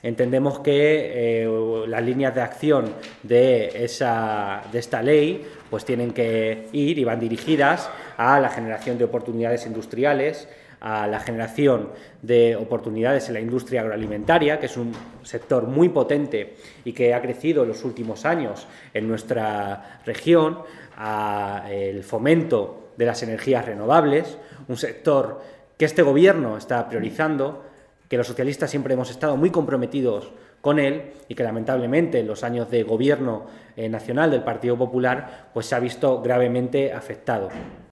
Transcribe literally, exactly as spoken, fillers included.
entendemos que eh, las líneas de acción de, esa, de esta ley pues tienen que ir y van dirigidas a la generación de oportunidades industriales, a la generación de oportunidades en la industria agroalimentaria, que es un sector muy potente y que ha crecido en los últimos años en nuestra región, al fomento de las energías renovables, un sector que este Gobierno está priorizando, que los socialistas siempre hemos estado muy comprometidos con él y que lamentablemente en los años de gobierno eh, nacional del Partido Popular pues se ha visto gravemente afectado.